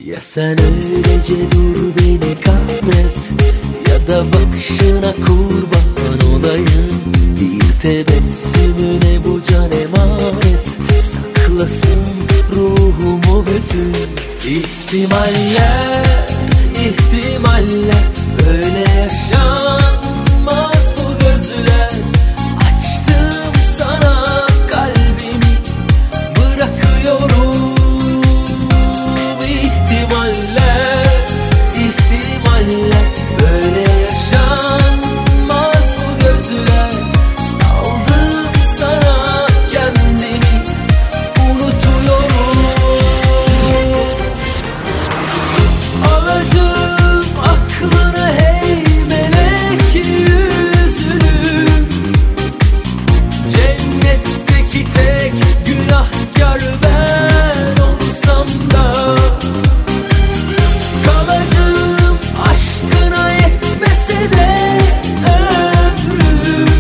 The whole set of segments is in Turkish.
Ya sen öylece dur beni kahret, ya da bakışına kurban olayım. Bir tebessümüne bu can emanet, saklasın ruhumu bütün ihtimaller, ihtimaller. Böyle yaşanmaz bu gözler. Açtım sana kalbimi, bırakıyorum. İhtimaller, ihtimaller. Böyle yaşanmaz bu gözler. Saldım sana kendimi, unutuyorum. Alacağım aklını, hey melek yüzünü. Cennetteki tek günahkar ben olsam da, kalacağım aşkına yetmese de ömrüm.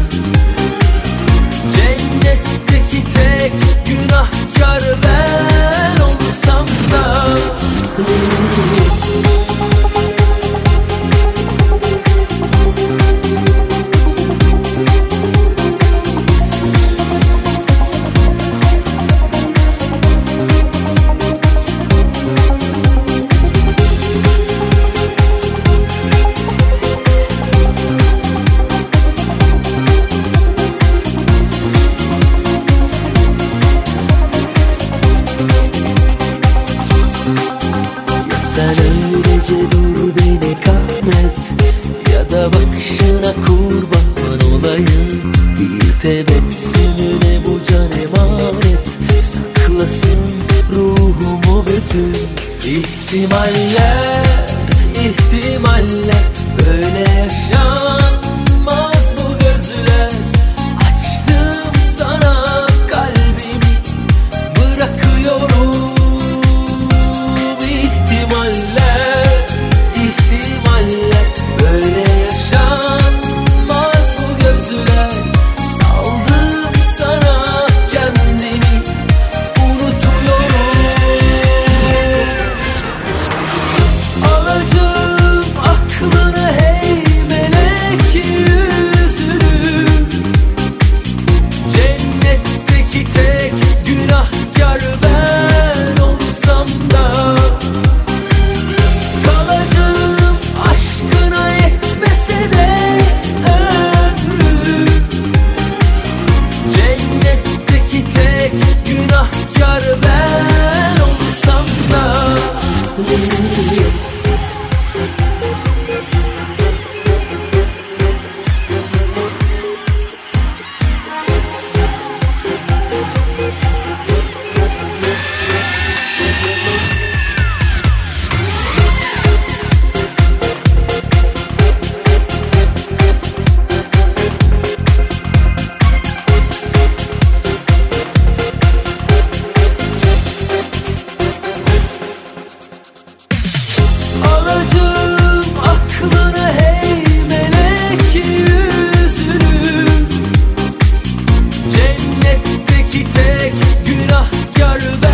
Cennetteki tek günahkar ben olsam da. Sen öylece dur beni kahret, ya da bakışına kurban olayım. Bir tebessümüne bu can emanet, saklasın ruhumu bütün ihtimaller, ihtimaller. Böyle yaşanmaz bu gözler. Açtım sana kalbimi, bırakıyorum. İhtimaller, ihtimaller. Böyle yaşanmaz bu gözler. Saldım sana kendimi, unutuyorum. Alacağım aklını, hey melek yüzünü. Cennetteki tek günahkar ben olsam da, kalacağım aşkına yetmese de ömrüm. Cennetteki tek günahkar ben olsam da. Alacağım aklını, hey melek yüzünü. Cennetteki tek günahkar ben